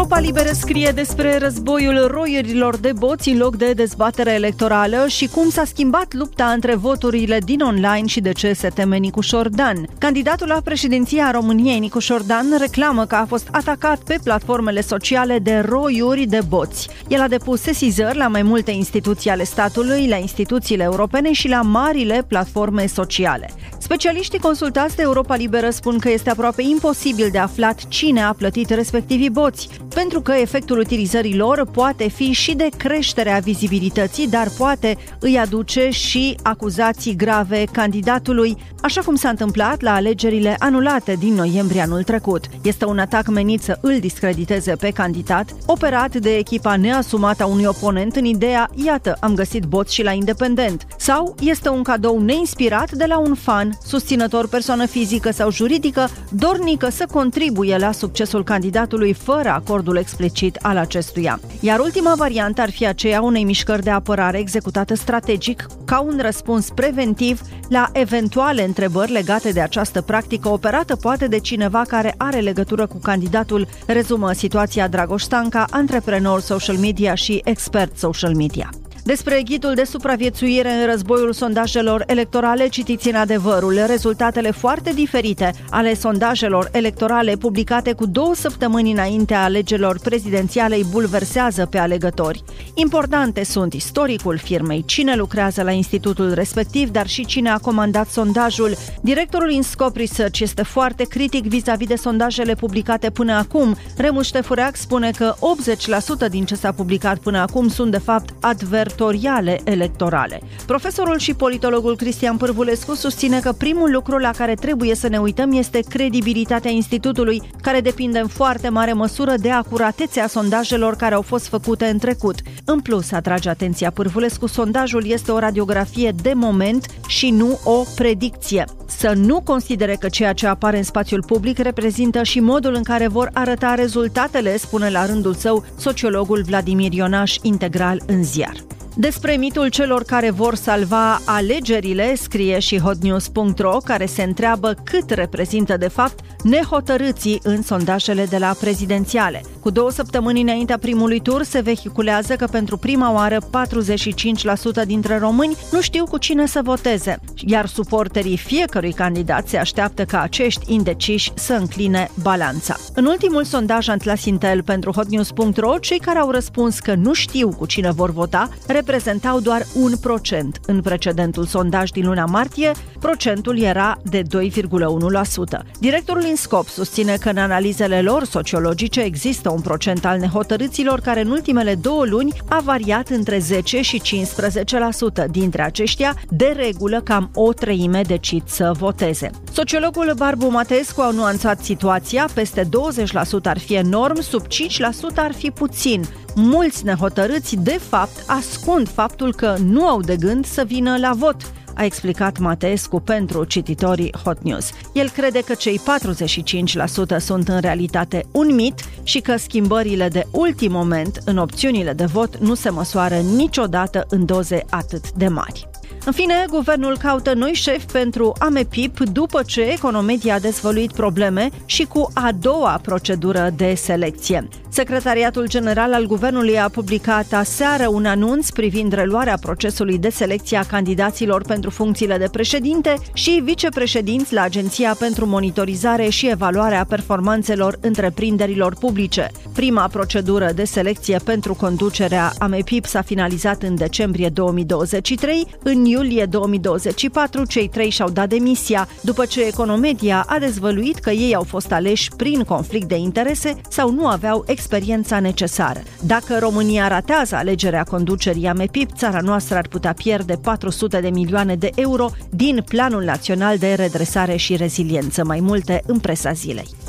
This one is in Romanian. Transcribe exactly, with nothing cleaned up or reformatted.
Europa Liberă scrie despre războiul roierilor de boți în loc de dezbatere electorală și cum s-a schimbat lupta între voturile din online și de ce se teme Nicu Șordan. Candidatul la președinția României, Nicu Șordan, reclamă că a fost atacat pe platformele sociale de roiuri de boți. El a depus sesizări la mai multe instituții ale statului, la instituțiile europene și la marile platforme sociale. Specialiștii consultați de Europa Liberă spun că este aproape imposibil de aflat cine a plătit respectivii boți, pentru că efectul utilizării lor poate fi și de creșterea vizibilității, dar poate îi aduce și acuzații grave candidatului, așa cum s-a întâmplat la alegerile anulate din noiembrie anul trecut. Este un atac menit să îl discrediteze pe candidat, operat de echipa neasumată a unui oponent în ideea, iată, am găsit boți și la Independent. Sau este un cadou neinspirat de la un fan, susținător, persoană fizică sau juridică, dornică să contribuie la succesul candidatului fără acordul explicit al acestuia. Iar ultima variantă ar fi aceea unei mișcări de apărare executată strategic ca un răspuns preventiv la eventuale întrebări legate de această practică operată poate de cineva care are legătură cu candidatul, rezumă situația Dragoș Stanca, antreprenor social media și expert social media. Despre ghidul de supraviețuire în războiul sondajelor electorale, citiți în Adevărul. Rezultatele foarte diferite ale sondajelor electorale publicate cu două săptămâni înaintea alegerilor prezidențiale îi bulversează pe alegători. Importante sunt istoricul firmei, cine lucrează la institutul respectiv, dar și cine a comandat sondajul. Directorul InScope Research este foarte critic vis-a-vis de sondajele publicate până acum. Remus Ștefureac spune că optzeci la sută din ce s-a publicat până acum sunt de fapt adver electorale. Profesorul și politologul Cristian Pârvulescu susține că primul lucru la care trebuie să ne uităm este credibilitatea institutului, care depinde în foarte mare măsură de acuratețea sondajelor care au fost făcute în trecut. În plus, atrage atenția Pârvulescu, sondajul este o radiografie de moment și nu o predicție. Să nu considere că ceea ce apare în spațiul public reprezintă și modul în care vor arăta rezultatele, spune la rândul său sociologul Vladimir Ionaș, Integral în Ziar. Despre mitul celor care vor salva alegerile, scrie și hotnews punct ro, care se întreabă cât reprezintă de fapt nehotărâții în sondajele de la prezidențiale. Cu două săptămâni înaintea primului tur se vehiculează că pentru prima oară patruzeci și cinci la sută dintre români nu știu cu cine să voteze, iar suporterii fiecărui candidat se așteaptă ca acești indeciși să încline balanța. În ultimul sondaj Atlas Intel pentru hotnews punct ro, cei care au răspuns că nu știu cu cine vor vota reprezentau doar un procent. În precedentul sondaj din luna martie, procentul era de doi virgulă unu la sută. Directorul InScope susține că în analizele lor sociologice există un procent al nehotărâților care în ultimele două luni a variat între zece și cincisprezece la sută. Dintre aceștia, de regulă, cam o treime decid să voteze. Sociologul Barbu Matescu a nuanțat situația, peste douăzeci la sută ar fi enorm, sub cinci la sută ar fi puțin. Mulți nehotărâți, de fapt, ascund faptul că nu au de gând să vină la vot, a explicat Matescu pentru cititorii Hot News. El crede că cei patruzeci și cinci la sută sunt în realitate un mit și că schimbările de ultim moment în opțiunile de vot nu se măsoară niciodată în doze atât de mari. În fine, guvernul caută noi șefi pentru AMEPIP după ce Economedia a dezvăluit probleme și cu a doua procedură de selecție. Secretariatul General al Guvernului a publicat aseară un anunț privind reluarea procesului de selecție a candidaților pentru funcțiile de președinte și vicepreședinți la Agenția pentru Monitorizare și Evaluarea Performanțelor Întreprinderilor Publice. Prima procedură de selecție pentru conducerea AMEPIP s-a finalizat în decembrie două mii douăzeci și trei. În iulie două mii douăzeci și patru, cei trei și-au dat demisia, după ce Economedia a dezvăluit că ei au fost aleși prin conflict de interese sau nu aveau experiența necesară. Dacă România ratează alegerea conducerii AMEPIP, țara noastră ar putea pierde patru sute de milioane de euro din Planul Național de Redresare și Reziliență. Mai multe în presa zilei.